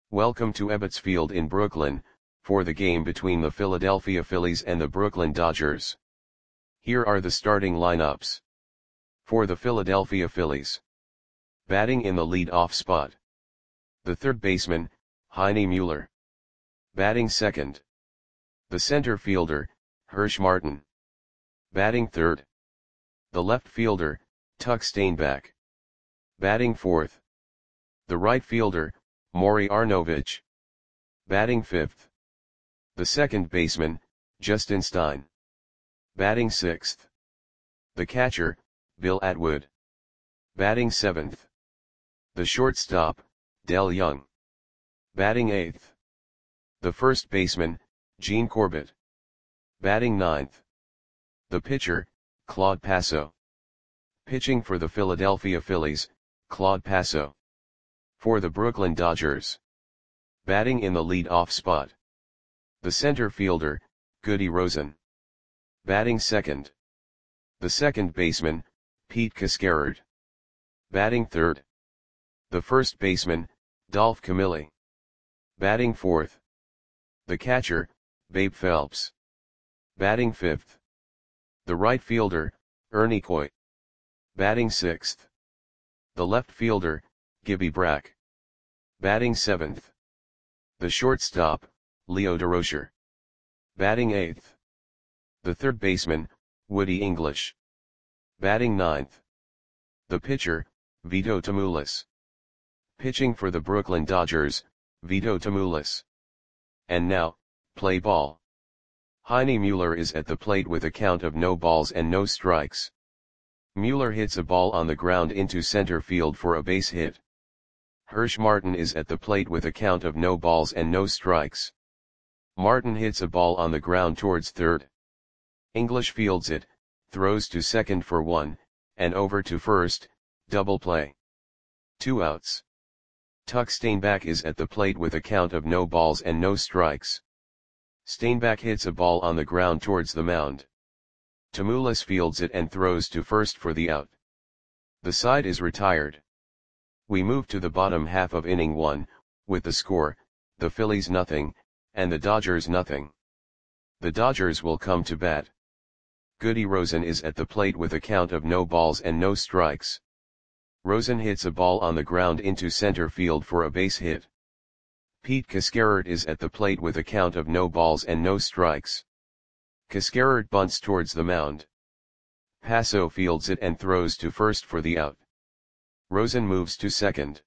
Welcome to Ebbets Field in Brooklyn, for the game between the Philadelphia Phillies and the Brooklyn Dodgers. Here are the starting lineups. For the Philadelphia Phillies. Batting in the lead-off spot. The third baseman, Heine Mueller. Batting second. The center fielder, Hirsch Martin. Batting third. The left fielder, Tuck Steinbach. Batting fourth. The right fielder, Maury Arnovich. Batting fifth. The second baseman, Justin Stein. Batting sixth. The catcher, Bill Atwood. Batting seventh. The shortstop, Del Young. Batting eighth. The first baseman, Gene Corbett. Batting ninth. The pitcher, Claude Passo. Pitching for the Philadelphia Phillies, Claude Passo. For the Brooklyn Dodgers. Batting in the lead-off spot. The center fielder, Goody Rosen. Batting second. The second baseman, Pete Cascarard. Batting third. The first baseman, Dolph Camilli. Batting fourth. The catcher, Babe Phelps. Batting fifth. The right fielder, Ernie Coy. Batting sixth. The left fielder, Gibby Brack. Batting seventh. The shortstop, Leo Durocher. Batting eighth. The third baseman, Woody English. Batting ninth. The pitcher, Vito Tamoulis. Pitching for the Brooklyn Dodgers, Vito Tamoulis. And now, play ball. Heine Mueller is at the plate with a count of no balls and no strikes. Mueller hits a ball on the ground into center field for a base hit. Hirsch Martin is at the plate with a count of no balls and no strikes. Martin hits a ball on the ground towards third. English fields it, throws to second for one, and over to first, double play. 2 outs. Tuck Steinbach is at the plate with a count of no balls and no strikes. Steinbach hits a ball on the ground towards the mound. Tamoulis fields it and throws to first for the out. The side is retired. We move to the bottom half of inning 1, with the score, the Phillies nothing, and the Dodgers nothing. The Dodgers will come to bat. Goody Rosen is at the plate with a count of no balls and no strikes. Rosen hits a ball on the ground into center field for a base hit. Pete Cascarard is at the plate with a count of no balls and no strikes. Cascarard bunts towards the mound. Passo fields it and throws to first for the out. Rosen moves to second.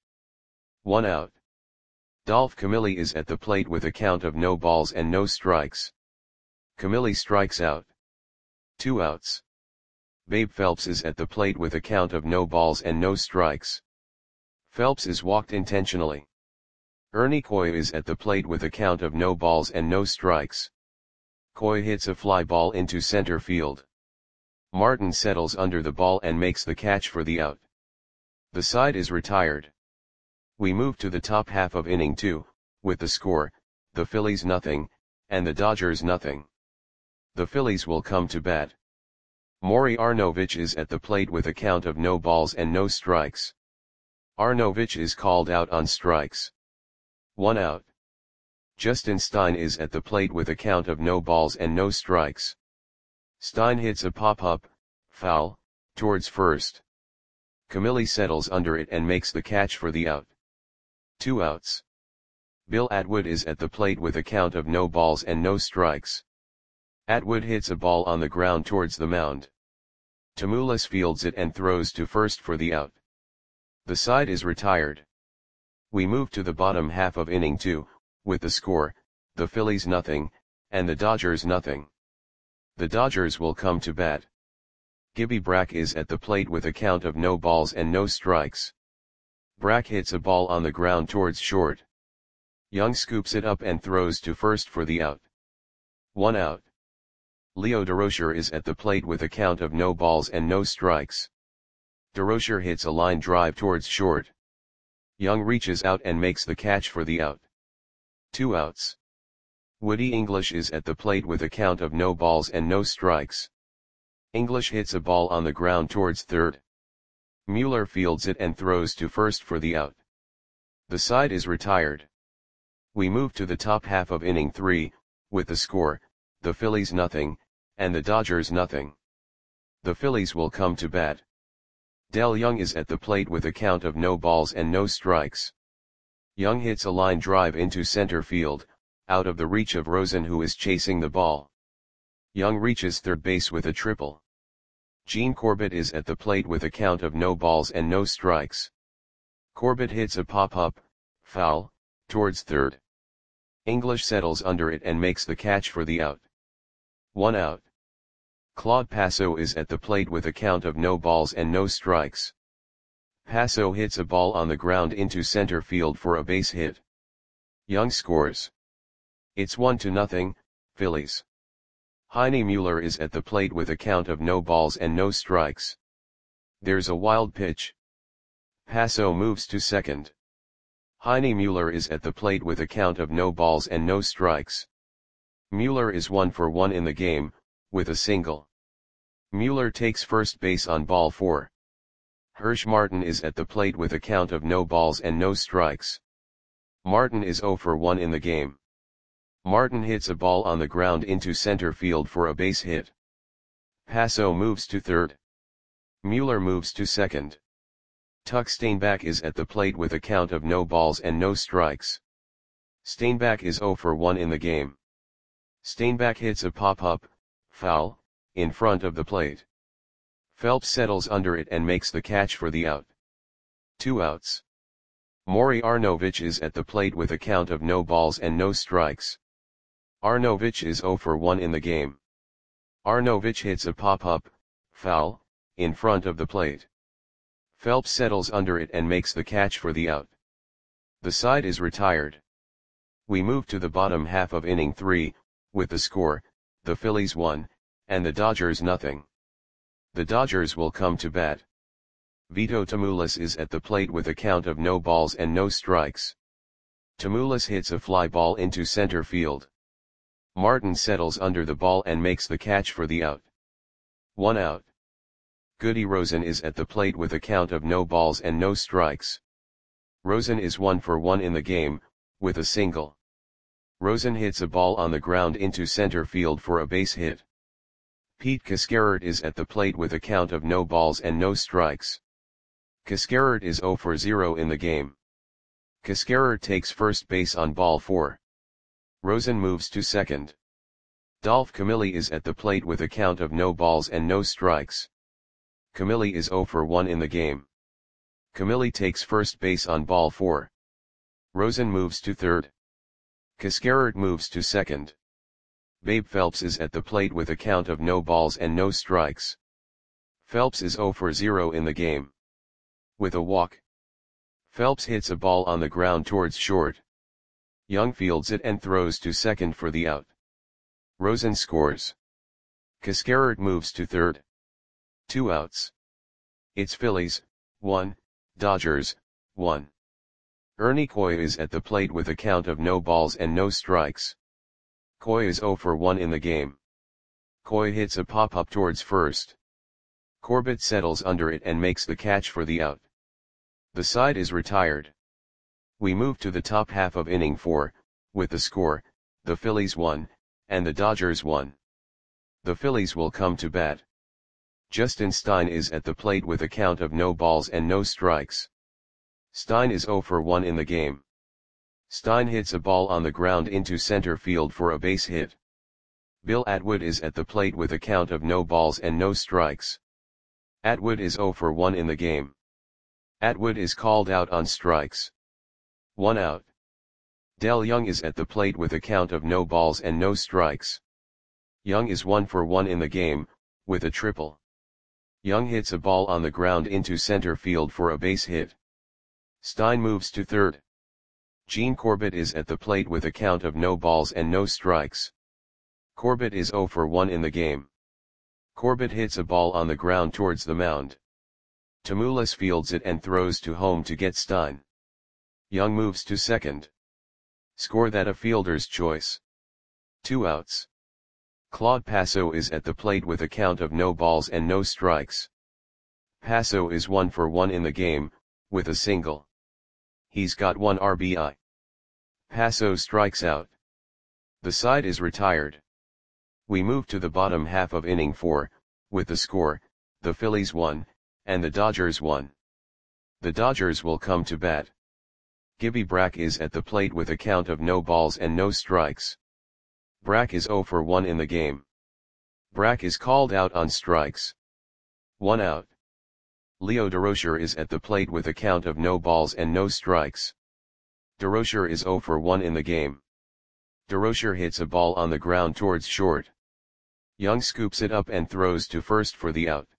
1 out. Dolph Camilli is at the plate with a count of no balls and no strikes. Camilli strikes out. 2 outs. Babe Phelps is at the plate with a count of no balls and no strikes. Phelps is walked intentionally. Ernie Coy is at the plate with a count of no balls and no strikes. Coy hits a fly ball into center field. Martin settles under the ball and makes the catch for the out. The side is retired. We move to the top half of inning 2, with the score, the Phillies nothing, and the Dodgers nothing. The Phillies will come to bat. Maury Arnovich is at the plate with a count of no balls and no strikes. Arnovich is called out on strikes. 1 out. Justin Stein is at the plate with a count of no balls and no strikes. Stein hits a pop-up, foul, towards first. Camilli settles under it and makes the catch for the out. 2 outs. Bill Atwood is at the plate with a count of no balls and no strikes. Atwood hits a ball on the ground towards the mound. Tamoulis fields it and throws to first for the out. The side is retired. We move to the bottom half of inning 2, with the score, the Phillies nothing, and the Dodgers nothing. The Dodgers will come to bat. Gibby Brack is at the plate with a count of no balls and no strikes. Brack hits a ball on the ground towards short. Young scoops it up and throws to first for the out. 1 out. Leo Durocher is at the plate with a count of no balls and no strikes. Durocher hits a line drive towards short. Young reaches out and makes the catch for the out. 2 outs. Woody English is at the plate with a count of no balls and no strikes. English hits a ball on the ground towards third. Mueller fields it and throws to first for the out. The side is retired. We move to the top half of inning 3, with the score, the Phillies nothing, and the Dodgers nothing. The Phillies will come to bat. Del Young is at the plate with a count of no balls and no strikes. Young hits a line drive into center field, out of the reach of Rosen, who is chasing the ball. Young reaches third base with a triple. Gene Corbett is at the plate with a count of no balls and no strikes. Corbett hits a pop-up, foul, towards third. English settles under it and makes the catch for the out. 1 out. Claude Passo is at the plate with a count of no balls and no strikes. Passo hits a ball on the ground into center field for a base hit. Young scores. It's 1-0, Phillies. Heine Mueller is at the plate with a count of no balls and no strikes. There's a wild pitch. Passo moves to second. Heine Mueller is at the plate with a count of no balls and no strikes. Mueller is 1 for 1 in the game, with a single. Mueller takes first base on ball 4. Hirsch Martin is at the plate with a count of no balls and no strikes. Martin is 0 for 1 in the game. Martin hits a ball on the ground into center field for a base hit. Passo moves to third. Mueller moves to second. Tuck Steinbach is at the plate with a count of no balls and no strikes. Steinbach is 0 for 1 in the game. Steinbach hits a pop-up, foul, in front of the plate. Phelps settles under it and makes the catch for the out. 2 outs. Maury Arnovich is at the plate with a count of no balls and no strikes. Arnovich is 0 for 1 in the game. Arnovich hits a pop-up, foul, in front of the plate. Phelps settles under it and makes the catch for the out. The side is retired. We move to the bottom half of inning 3, with the score, the Phillies 1, and the Dodgers nothing. The Dodgers will come to bat. Vito Tamoulis is at the plate with a count of no balls and no strikes. Tamoulis hits a fly ball into center field. Martin settles under the ball and makes the catch for the out. 1 out. Goody Rosen is at the plate with a count of no balls and no strikes. Rosen is 1 for 1 in the game, with a single. Rosen hits a ball on the ground into center field for a base hit. Pete Cascarert is at the plate with a count of no balls and no strikes. Cascarert is 0 for 0 in the game. Cascarert takes first base on ball 4. Rosen moves to second. Dolph Camilli is at the plate with a count of no balls and no strikes. Camilli is 0 for 1 in the game. Camilli takes first base on ball 4. Rosen moves to third. Cascarert moves to second. Babe Phelps is at the plate with a count of no balls and no strikes. Phelps is 0 for 0 in the game. With a walk. Phelps hits a ball on the ground towards short. Young fields it and throws to second for the out. Rosen scores. Cascarert moves to third. 2 outs. It's Phillies, 1, Dodgers, 1. Ernie Coy is at the plate with a count of no balls and no strikes. Coy is 0 for 1 in the game. Coy hits a pop-up towards first. Corbett settles under it and makes the catch for the out. The side is retired. We move to the top half of inning 4, with the score, the Phillies 1, and the Dodgers 1. The Phillies will come to bat. Justin Stein is at the plate with a count of no balls and no strikes. Stein is 0 for 1 in the game. Stein hits a ball on the ground into center field for a base hit. Bill Atwood is at the plate with a count of no balls and no strikes. Atwood is 0 for 1 in the game. Atwood is called out on strikes. 1 out. Del Young is at the plate with a count of no balls and no strikes. Young is 1 for 1 in the game, with a triple. Young hits a ball on the ground into center field for a base hit. Stein moves to third. Gene Corbett is at the plate with a count of no balls and no strikes. Corbett is 0 for 1 in the game. Corbett hits a ball on the ground towards the mound. Tamoulis fields it and throws to home to get Stein. Young moves to second. Score that a fielder's choice. 2 outs. Claude Passo is at the plate with a count of no balls and no strikes. Passo is 1 for 1 in the game, with a single. He's got 1 RBI. Paso strikes out. The side is retired. We move to the bottom half of inning 4, with the score, the Phillies won, and the Dodgers won. The Dodgers will come to bat. Gibby Brack is at the plate with a count of no balls and no strikes. Brack is 0 for 1 in the game. Brack is called out on strikes. 1 out. Leo Durocher is at the plate with a count of no balls and no strikes. Durocher is 0 for 1 in the game. Durocher hits a ball on the ground towards short. Young scoops it up and throws to first for the out.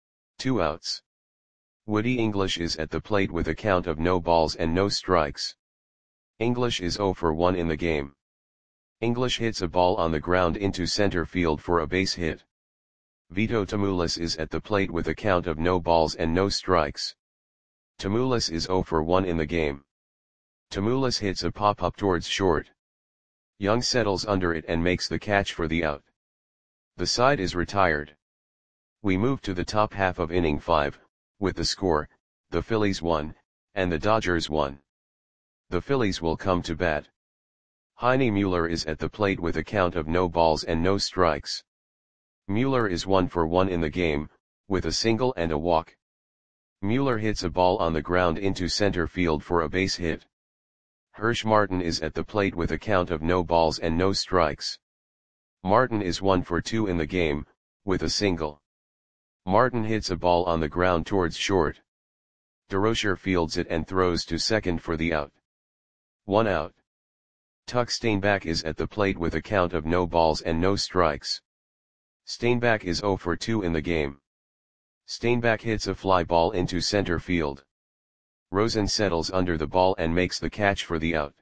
2 outs. Woody English is at the plate with a count of no balls and no strikes. English is 0 for 1 in the game. English hits a ball on the ground into center field for a base hit. Vito Tamoulis is at the plate with a count of no balls and no strikes. Tamoulis is 0 for 1 in the game. Tamoulis hits a pop-up towards short. Young settles under it and makes the catch for the out. The side is retired. We move to the top half of inning 5, with the score, the Phillies won, and the Dodgers won. The Phillies will come to bat. Heine Mueller is at the plate with a count of no balls and no strikes. Mueller is 1 for 1 in the game, with a single and a walk. Mueller hits a ball on the ground into center field for a base hit. Hirsch Martin is at the plate with a count of no balls and no strikes. Martin is 1 for 2 in the game, with a single. Martin hits a ball on the ground towards short. Durocher fields it and throws to second for the out. 1 out. Tuck Steinbach is at the plate with a count of no balls and no strikes. Steinbach is 0 for 2 in the game. Steinbach hits a fly ball into center field. Rosen settles under the ball and makes the catch for the out.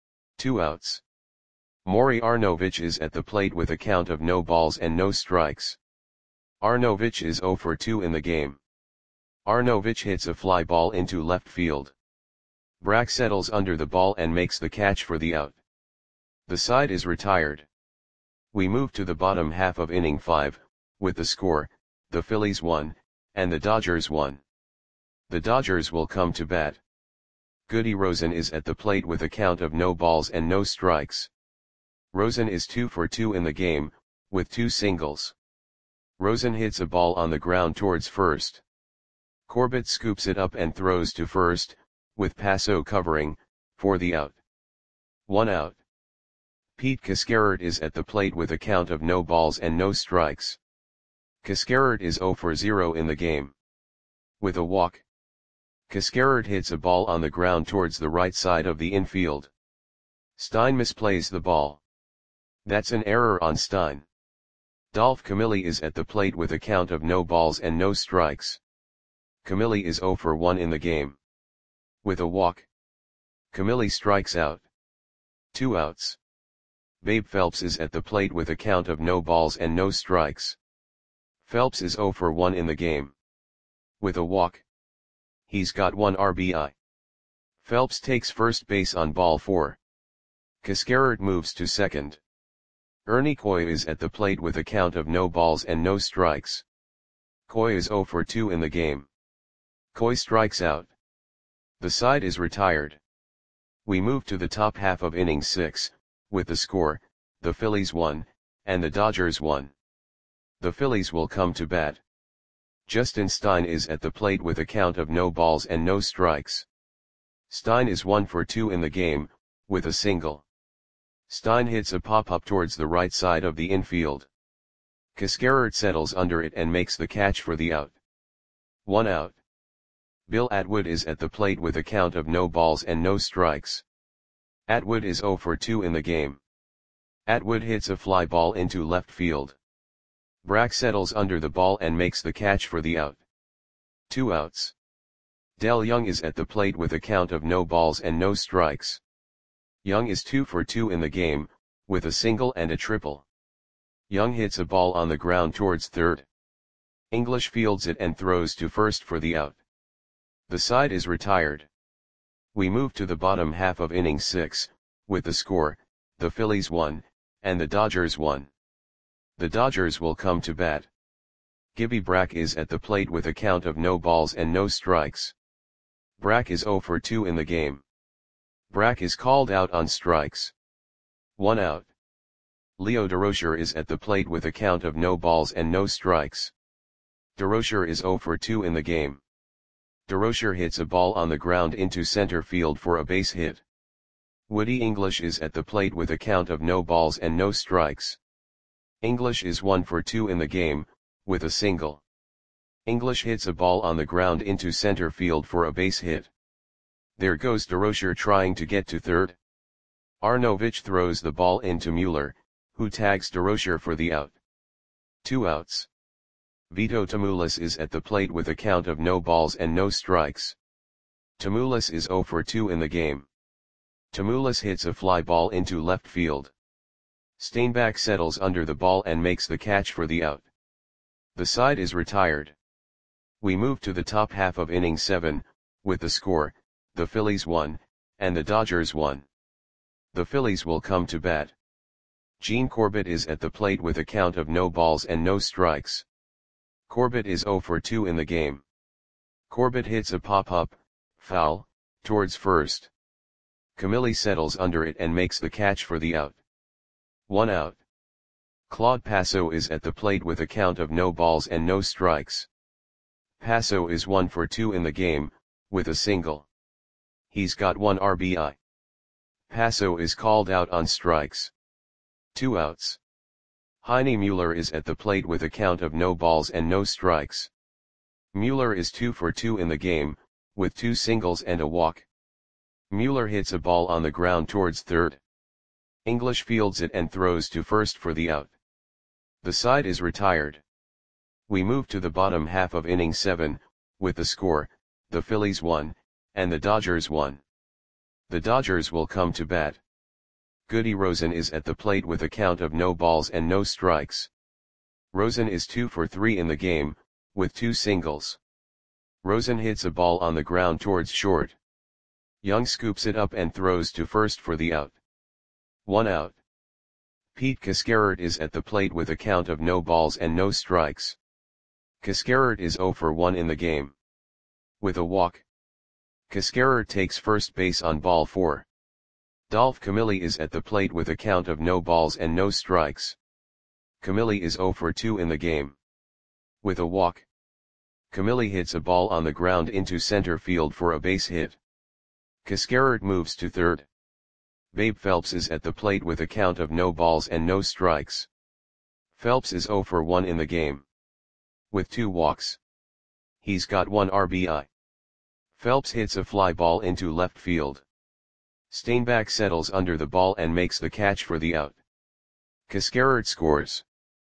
2 outs. Maury Arnovich is at the plate with a count of no balls and no strikes. Arnovich is 0 for 2 in the game. Arnovich hits a fly ball into left field. Brack settles under the ball and makes the catch for the out. The side is retired. We move to the bottom half of inning 5, with the score, the Phillies won, and the Dodgers won. The Dodgers will come to bat. Goody Rosen is at the plate with a count of no balls and no strikes. Rosen is 2 for 2 in the game, with 2 singles. Rosen hits a ball on the ground towards first. Corbett scoops it up and throws to first, with Paso covering, for the out. 1 out. Pete Cascarert is at the plate with a count of no balls and no strikes. Cascarert is 0 for 0 in the game. With a walk. Cascarert hits a ball on the ground towards the right side of the infield. Stein misplays the ball. That's an error on Stein. Dolph Camilli is at the plate with a count of no balls and no strikes. Camilli is 0 for 1 in the game. With a walk. Camilli strikes out. 2 outs. Babe Phelps is at the plate with a count of no balls and no strikes. Phelps is 0 for 1 in the game. With a walk. He's got 1 RBI. Phelps takes first base on ball 4. Cascarert moves to second. Ernie Coy is at the plate with a count of no balls and no strikes. Coy is 0 for 2 in the game. Coy strikes out. The side is retired. We move to the top half of inning 6, with the score, the Phillies won, and the Dodgers won. The Phillies will come to bat. Justin Stein is at the plate with a count of no balls and no strikes. Stein is 1 for 2 in the game, with a single. Stein hits a pop-up towards the right side of the infield. Cascarert settles under it and makes the catch for the out. 1 out. Bill Atwood is at the plate with a count of no balls and no strikes. Atwood is 0 for 2 in the game. Atwood hits a fly ball into left field. Brack settles under the ball and makes the catch for the out. 2 outs. Del Young is at the plate with a count of no balls and no strikes. Young is 2 for 2 in the game, with a single and a triple. Young hits a ball on the ground towards third. English fields it and throws to first for the out. The side is retired. We move to the bottom half of inning 6, with the score, the Phillies won, and the Dodgers won. The Dodgers will come to bat. Gibby Brack is at the plate with a count of no balls and no strikes. Brack is 0 for 2 in the game. Brack is called out on strikes. 1 out. Leo Durocher is at the plate with a count of no balls and no strikes. Durocher is 0 for 2 in the game. Durocher hits a ball on the ground into center field for a base hit. Woody English is at the plate with a count of no balls and no strikes. English is 1 for 2 in the game, with a single. English hits a ball on the ground into center field for a base hit. There goes Durocher trying to get to third. Arnovich throws the ball into Mueller, who tags Durocher for the out. 2 outs. Vito Tamoulis is at the plate with a count of no balls and no strikes. Tamoulis is 0 for 2 in the game. Tamoulis hits a fly ball into left field. Steinbach settles under the ball and makes the catch for the out. The side is retired. We move to the top half of inning 7, with the score, the Phillies 1, and the Dodgers 1. The Phillies will come to bat. Gene Corbett is at the plate with a count of no balls and no strikes. Corbett is 0 for 2 in the game. Corbett hits a pop-up, foul, towards first. Camilli settles under it and makes the catch for the out. 1 out. Claude Passo is at the plate with a count of no balls and no strikes. Passo is 1 for 2 in the game, with a single. He's got 1 RBI. Passo is called out on strikes. 2 outs. Heine Mueller is at the plate with a count of no balls and no strikes. Mueller is 2 for 2 in the game, with 2 singles and a walk. Mueller hits a ball on the ground towards third. English fields it and throws to first for the out. The side is retired. We move to the bottom half of inning 7, with the score, the Phillies 1, and the Dodgers 1. The Dodgers will come to bat. Goody Rosen is at the plate with a count of no balls and no strikes. Rosen is 2 for 3 in the game, with 2 singles. Rosen hits a ball on the ground towards short. Young scoops it up and throws to first for the out. 1 out. Pete Cascarert is at the plate with a count of no balls and no strikes. Cascarert is 0 for 1 in the game. With a walk. Cascarert takes first base on ball 4. Dolph Camilli is at the plate with a count of no balls and no strikes. Camilli is 0 for 2 in the game. With a walk. Camilli hits a ball on the ground into center field for a base hit. Cascarert moves to third. Babe Phelps is at the plate with a count of no balls and no strikes. Phelps is 0 for 1 in the game. With 2 walks. He's got 1 RBI. Phelps hits a fly ball into left field. Steinbach settles under the ball and makes the catch for the out. Cascarert scores.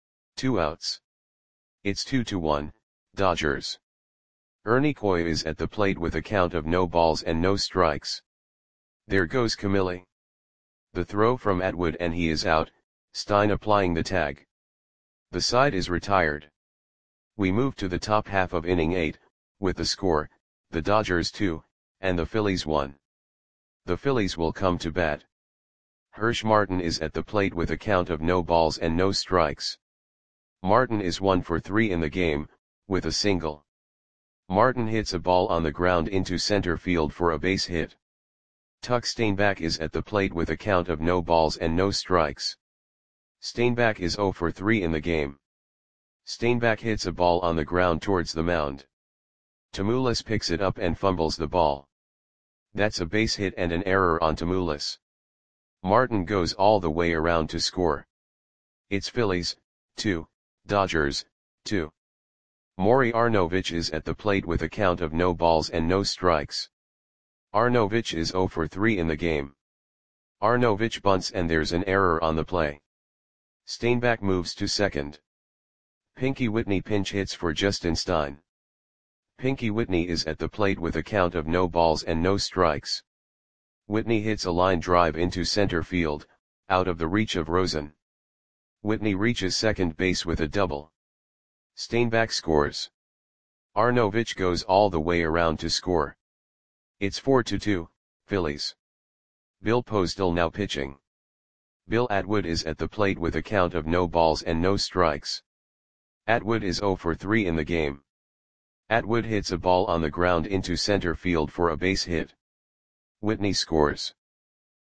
2 outs. It's 2-1, Dodgers. Ernie Coy is at the plate with a count of no balls and no strikes. There goes Camilli. The throw from Atwood and he is out, Stein applying the tag. The side is retired. We move to the top half of inning 8, with the score, the Dodgers 2, and the Phillies 1. The Phillies will come to bat. Hirsch Martin is at the plate with a count of no balls and no strikes. Martin is 1 for 3 in the game, with a single. Martin hits a ball on the ground into center field for a base hit. Tuck Steinbach is at the plate with a count of no balls and no strikes. Steinbach is 0 for 3 in the game. Steinbach hits a ball on the ground towards the mound. Tamoulis picks it up and fumbles the ball. That's a base hit and an error on Tamoulis. Martin goes all the way around to score. It's Phillies, 2, Dodgers, 2. Maury Arnovich is at the plate with a count of no balls and no strikes. Arnovich is 0 for 3 in the game. Arnovich bunts and there's an error on the play. Steinbach moves to second. Pinky Whitney pinch hits for Justin Stein. Pinky Whitney is at the plate with a count of no balls and no strikes. Whitney hits a line drive into center field, out of the reach of Rosen. Whitney reaches second base with a double. Steinbach scores. Arnovich goes all the way around to score. It's 4-2, Phillies. Bill Postel now pitching. Bill Atwood is at the plate with a count of no balls and no strikes. Atwood is 0 for 3 in the game. Atwood hits a ball on the ground into center field for a base hit. Whitney scores.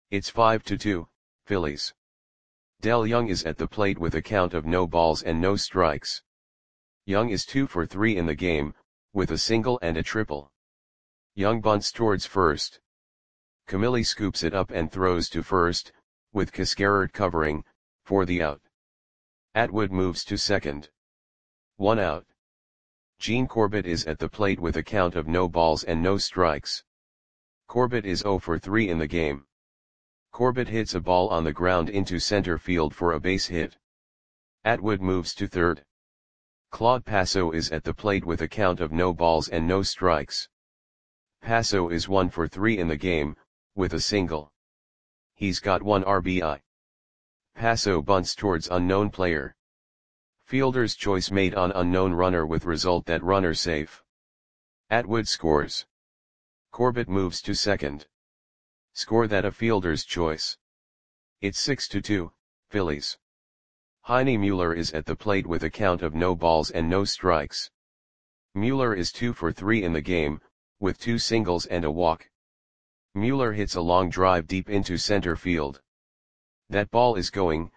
It's 5-2, Phillies. Del Young is at the plate with a count of no balls and no strikes. Young is 2 for 3 in the game, with a single and a triple. Young bunts towards first. Camilli scoops it up and throws to first, with Cascarert covering, for the out. Atwood moves to second. 1 out. Gene Corbett is at the plate with a count of no balls and no strikes. Corbett is 0 for 3 in the game. Corbett hits a ball on the ground into center field for a base hit. Atwood moves to third. Claude Passo is at the plate with a count of no balls and no strikes. Passo is 1 for 3 in the game, with a single. He's got 1 RBI. Passo bunts towards unknown player. Fielder's choice made on unknown runner with result that runner safe. Atwood scores. Corbett moves to second. Score that a fielder's choice. It's 6-2, Phillies. Heine Mueller is at the plate with a count of no balls and no strikes. Mueller is 2 for 3 in the game, with 2 singles and a walk. Mueller hits a long drive deep into center field. That ball is gone.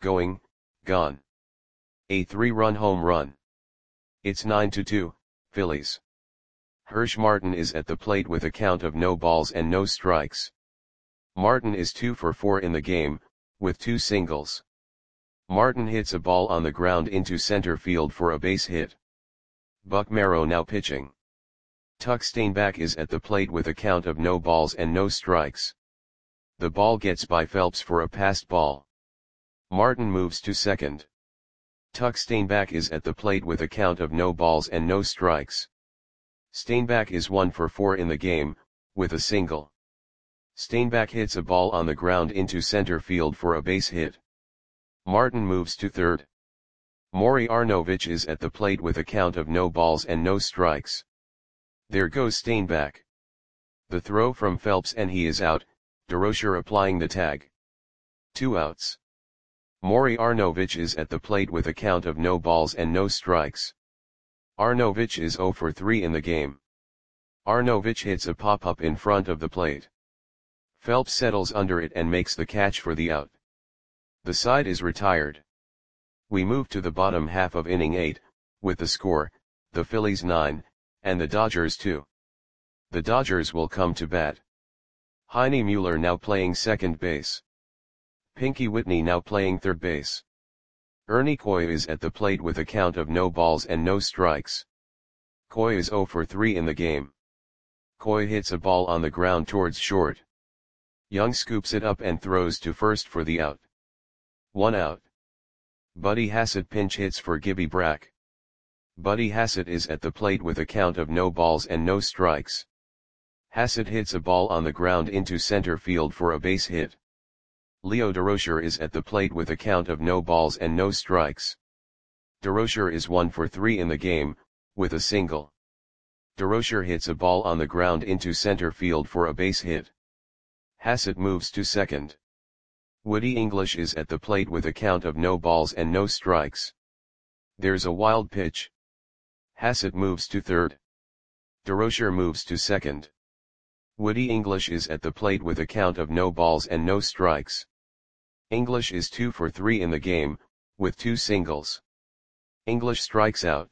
A 3-run home run. It's 9-2, Phillies. Hirsch Martin is at the plate with a count of no balls and no strikes. Martin is 2 for 4 in the game, with 2 singles. Martin hits a ball on the ground into center field for a base hit. Buck Merrow now pitching. Tuck Steinbach is at the plate with a count of no balls and no strikes. The ball gets by Phelps for a passed ball. Martin moves to second. Tuck Steinbach is at the plate with a count of no balls and no strikes. Steinbach is 1 for 4 in the game, with a single. Steinbach hits a ball on the ground into center field for a base hit. Martin moves to third. Maury Arnovich is at the plate with a count of no balls and no strikes. There goes Steinbach. The throw from Phelps and he is out, DeRocher applying the tag. 2 outs. Maury Arnovich is at the plate with a count of no balls and no strikes. Arnovich is 0 for 3 in the game. Arnovich hits a pop-up in front of the plate. Phelps settles under it and makes the catch for the out. The side is retired. We move to the bottom half of inning 8, with the score, the Phillies 9, and the Dodgers 2. The Dodgers will come to bat. Heine Mueller now playing second base. Pinky Whitney now playing third base. Ernie Coy is at the plate with a count of no balls and no strikes. Coy is 0 for 3 in the game. Coy hits a ball on the ground towards short. Young scoops it up and throws to first for the out. 1 out. Buddy Hassett pinch hits for Gibby Brack. Buddy Hassett is at the plate with a count of no balls and no strikes. Hassett hits a ball on the ground into center field for a base hit. Leo DeRocher is at the plate with a count of no balls and no strikes. DeRocher is 1 for 3 in the game, with a single. DeRocher hits a ball on the ground into center field for a base hit. Hassett moves to second. Woody English is at the plate with a count of no balls and no strikes. There's a wild pitch. Hassett moves to third. DeRocher moves to second. Woody English is at the plate with a count of no balls and no strikes. English is 2 for 3 in the game, with 2 singles. English strikes out.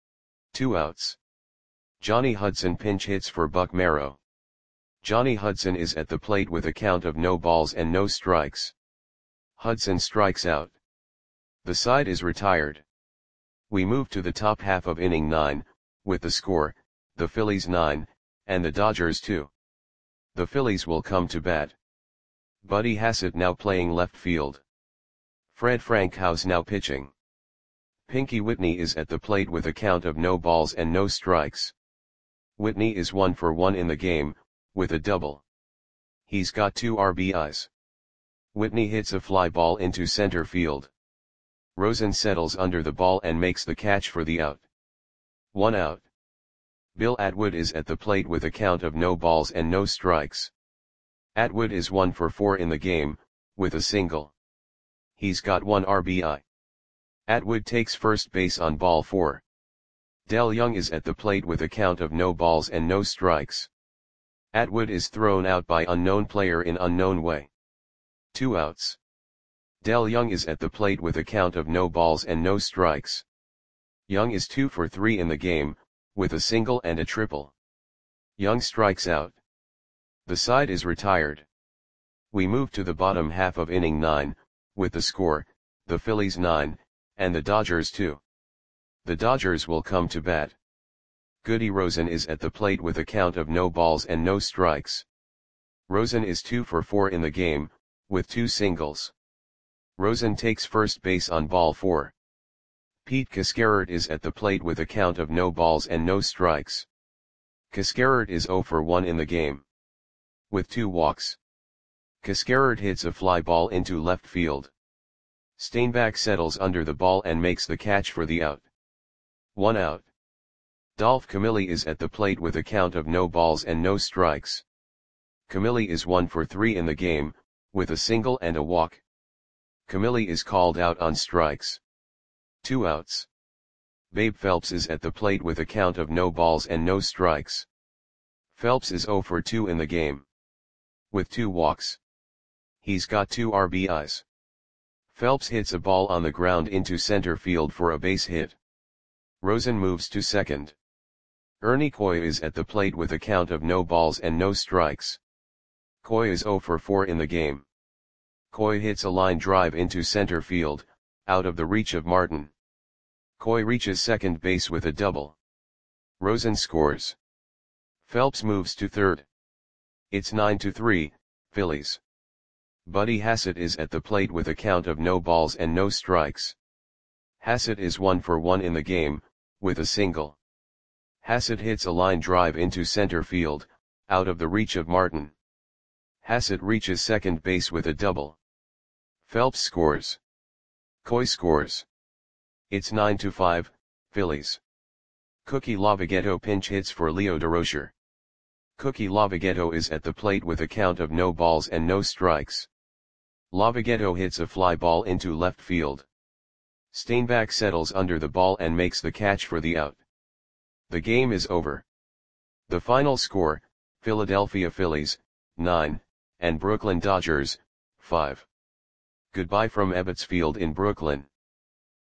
2 outs. Johnny Hudson pinch hits for Buck Merrow. Johnny Hudson is at the plate with a count of no balls and no strikes. Hudson strikes out. The side is retired. We move to the top half of inning 9, with the score, the Phillies 9, and the Dodgers 2. The Phillies will come to bat. Buddy Hassett now playing left field. Fred Frankhouse now pitching. Pinky Whitney is at the plate with a count of no balls and no strikes. Whitney is 1 for 1 in the game, with a double. He's got 2 RBIs. Whitney hits a fly ball into center field. Rosen settles under the ball and makes the catch for the out. 1 out. Bill Atwood is at the plate with a count of no balls and no strikes. Atwood is 1 for 4 in the game, with a single. He's got 1 RBI. Atwood takes first base on ball 4. Del Young is at the plate with a count of no balls and no strikes. Atwood is thrown out by unknown player in unknown way. 2 outs. Del Young is at the plate with a count of no balls and no strikes. Young is 2 for 3 in the game, with a single and a triple. Young strikes out. The side is retired. We move to the bottom half of inning 9, with the score, the Phillies 9, and the Dodgers 2. The Dodgers will come to bat. Goody Rosen is at the plate with a count of no balls and no strikes. Rosen is 2 for 4 in the game, with 2 singles. Rosen takes first base on ball 4. Pete Cascarert is at the plate with a count of no balls and no strikes. Cascarert is 0 for 1 in the game, with 2 walks. Cascarert hits a fly ball into left field. Steinbach settles under the ball and makes the catch for the out. 1 out. Dolph Camilli is at the plate with a count of no balls and no strikes. Camilli is 1 for 3 in the game, with a single and a walk. Camilli is called out on strikes. 2 outs. Babe Phelps is at the plate with a count of no balls and no strikes. Phelps is 0 for 2 in the game, with 2 walks. He's got 2 RBIs. Phelps hits a ball on the ground into center field for a base hit. Rosen moves to second. Ernie Coy is at the plate with a count of no balls and no strikes. Coy is 0 for 4 in the game. Coy hits a line drive into center field, out of the reach of Martin. Coy reaches second base with a double. Rosen scores. Phelps moves to third. It's 9-3, Phillies. Buddy Hassett is at the plate with a count of no balls and no strikes. Hassett is 1 for 1 in the game, with a single. Hassett hits a line drive into center field, out of the reach of Martin. Hassett reaches second base with a double. Phelps scores. Coy scores. It's 9-5, Phillies. Cookie Lavagetto pinch hits for Leo Durocher. Cookie Lavagetto is at the plate with a count of no balls and no strikes. Lavagetto hits a fly ball into left field. Steinbach settles under the ball and makes the catch for the out. The game is over. The final score, Philadelphia Phillies, 9, and Brooklyn Dodgers, 5. Goodbye from Ebbets Field in Brooklyn.